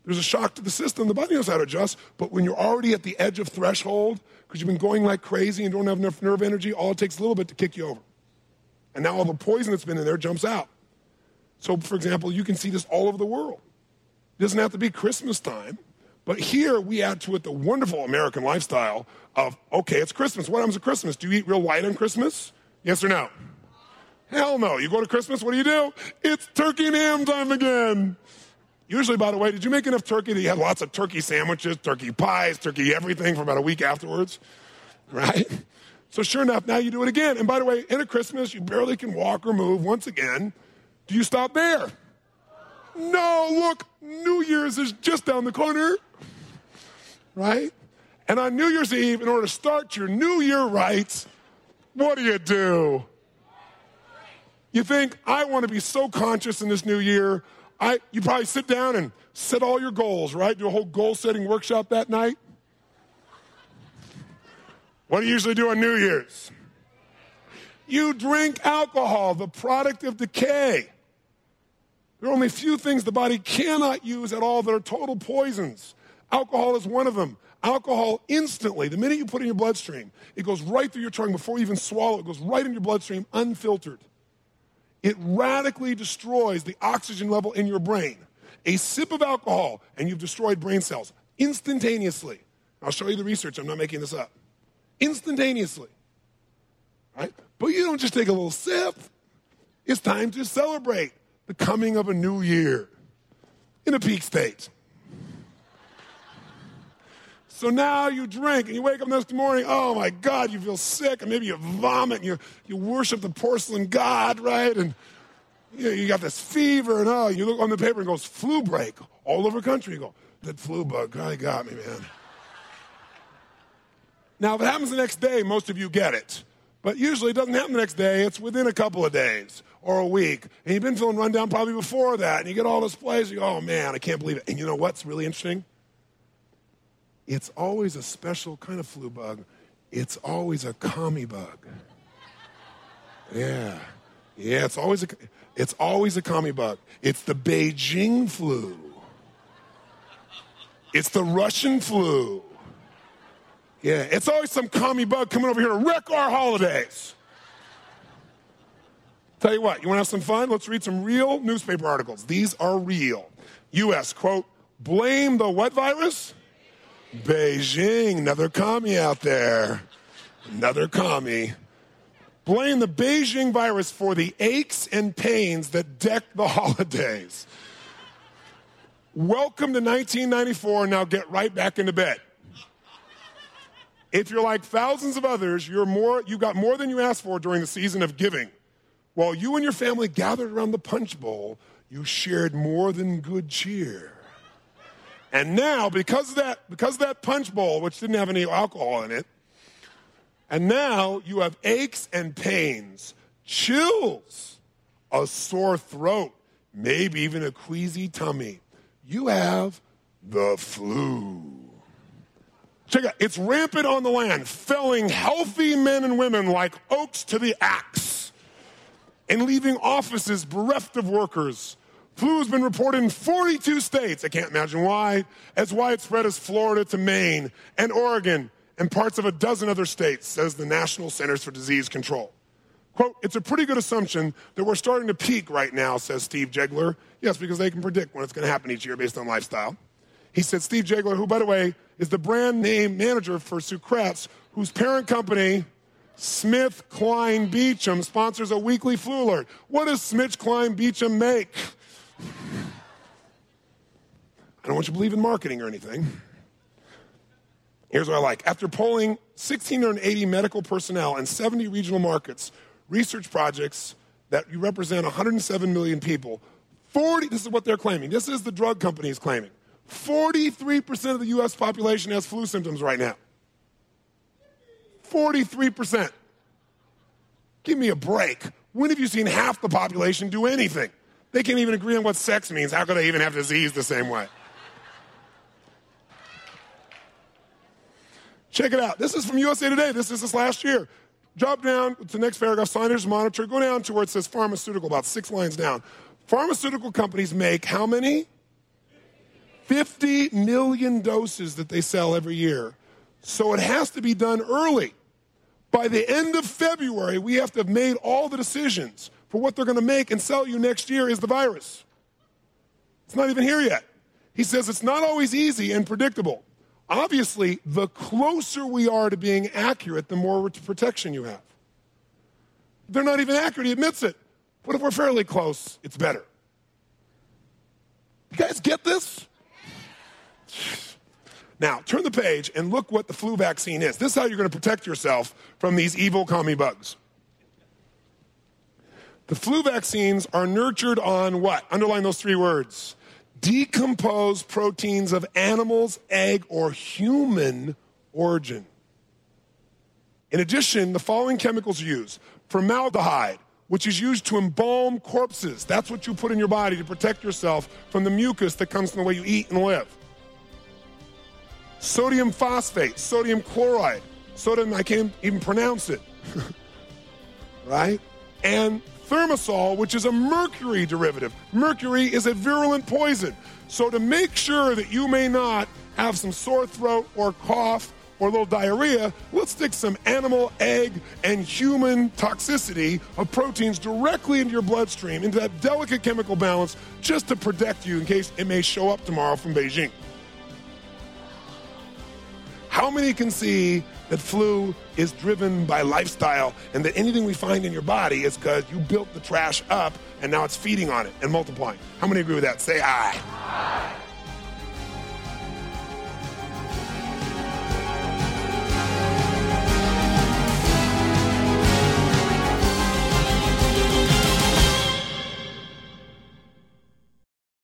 there's a shock to the system. The body knows how to adjust, but when you're already at the edge of threshold, because you've been going like crazy and don't have enough nerve energy, all it takes a little bit to kick you over. And now all the poison that's been in there jumps out. So, for example, you can see this all over the world. It doesn't have to be Christmas time, but here we add to it the wonderful American lifestyle of, okay, it's Christmas. What happens at Christmas? Do you eat real light on Christmas? Yes or no? Hell no. You go to Christmas, what do? It's turkey and ham time again. Usually, by the way, did you make enough turkey that you had lots of turkey sandwiches, turkey pies, turkey everything for about a week afterwards? Right? So sure enough, now you do it again. And by the way, in a Christmas, you barely can walk or move once again. Do you stop there? No, look, New Year's is just down the corner. Right? And on New Year's Eve, in order to start your New Year right, what do? You think, I want to be so conscious in this new year. You probably sit down and set all your goals, right? Do a whole goal-setting workshop that night. What do you usually do on New Year's? You drink alcohol, the product of decay. There are only a few things the body cannot use at all that are total poisons. Alcohol is one of them. Alcohol instantly, the minute you put it in your bloodstream, it goes right through your tongue before you even swallow. It goes right in your bloodstream, unfiltered. It radically destroys the oxygen level in your brain. A sip of alcohol, and you've destroyed brain cells instantaneously. I'll show you the research. I'm not making this up. Instantaneously. Right? But you don't just take a little sip. It's time to celebrate the coming of a new year in a peak state. So now you drink, and you wake up next morning, oh my God, you feel sick, and maybe you vomit, and you worship the porcelain god, right? And you got this fever, and you look on the paper and it goes, flu break all over the country. You go, that flu bug really got me, man. Now, if it happens the next day, most of you get it. But usually it doesn't happen the next day. It's within a couple of days or a week. And you've been feeling run down probably before that, and you get all this place, you go, oh man, I can't believe it. And you know what's really interesting? It's always a special kind of flu bug. It's always a commie bug. Yeah, it's always a commie bug. It's the Beijing flu. It's the Russian flu. Yeah, it's always some commie bug coming over here to wreck our holidays. Tell you what, you want to have some fun? Let's read some real newspaper articles. These are real. U.S., quote, blame the what virus? Beijing, another commie out there. Another commie. Blame the Beijing virus for the aches and pains that deck the holidays. Welcome to 1994, now get right back into bed. If you're like thousands of others, you got more than you asked for during the season of giving. While you and your family gathered around the punch bowl, you shared more than good cheer. And now, because of that punch bowl, which didn't have any alcohol in it, and now you have aches and pains, chills, a sore throat, maybe even a queasy tummy. You have the flu. Check it out. It's rampant on the land, felling healthy men and women like oaks to the axe and leaving offices bereft of workers. Flu has been reported in 42 states, I can't imagine why, as widespread as Florida to Maine and Oregon and parts of a dozen other states, says the National Centers for Disease Control. Quote, it's a pretty good assumption that we're starting to peak right now, says Steve Jegler. Yes, because they can predict when it's going to happen each year based on lifestyle. He said Steve Jegler, who, by the way, is the brand name manager for Sucrets, whose parent company, SmithKline Beecham, sponsors a weekly flu alert. What does SmithKline Beecham make? I don't want you to believe in marketing or anything. Here's what I like. After polling 1,680 medical personnel in 70 regional markets, research projects that represent 107 million people, this is what they're claiming. This is the drug companies claiming. 43% of the U.S. population has flu symptoms right now. 43%. Give me a break. When have you seen half the population do anything? They can't even agree on what sex means. How could they even have disease the same way? Check it out. This is from USA Today. This is this last year. Drop down to the next paragraph, signage monitor. Go down to where it says pharmaceutical, about 6 lines down. Pharmaceutical companies make how many? 50 million doses that they sell every year. So it has to be done early. By the end of February, we have to have made all the decisions for what they're going to make and sell you next year is the virus. It's not even here yet. He says it's not always easy and predictable. Obviously, the closer we are to being accurate, the more protection you have. They're not even accurate, he admits it. But if we're fairly close, it's better. You guys get this? Now, turn the page and look what the flu vaccine is. This is how you're going to protect yourself from these evil commie bugs. The flu vaccines are nurtured on what? Underline those three words. Decomposed proteins of animals, egg, or human origin. In addition, the following chemicals are used. Formaldehyde, which is used to embalm corpses. That's what you put in your body to protect yourself from the mucus that comes from the way you eat and live. Sodium phosphate, sodium chloride, sodium, I can't even pronounce it, right? And thimerosal, which is a mercury derivative. Mercury is a virulent poison. So to make sure that you may not have some sore throat or cough or a little diarrhea, let's stick some animal, egg, and human toxicity of proteins directly into your bloodstream, into that delicate chemical balance, just to protect you in case it may show up tomorrow from Beijing. How many can see that flu is driven by lifestyle and that anything we find in your body is because you built the trash up and now it's feeding on it and multiplying? How many agree with that? Say aye.